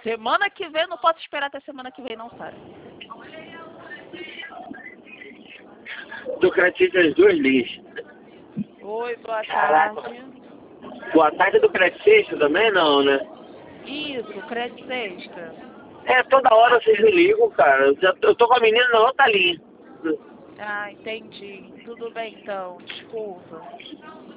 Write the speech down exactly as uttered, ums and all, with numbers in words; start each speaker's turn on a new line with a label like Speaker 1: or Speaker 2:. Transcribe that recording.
Speaker 1: Semana que vem, não posso esperar até semana que vem, não, Sara.
Speaker 2: Do Crédito das duas linhas.
Speaker 1: Oi, boa
Speaker 2: Caraca.
Speaker 1: tarde.
Speaker 2: Boa tarde do Crédito Sexta também não, né?
Speaker 1: Isso, crédito sexta.
Speaker 2: É, toda hora vocês me ligam, cara. Eu, já, eu tô com a menina na outra linha.
Speaker 1: Ah, entendi. Tudo bem, então. Desculpa.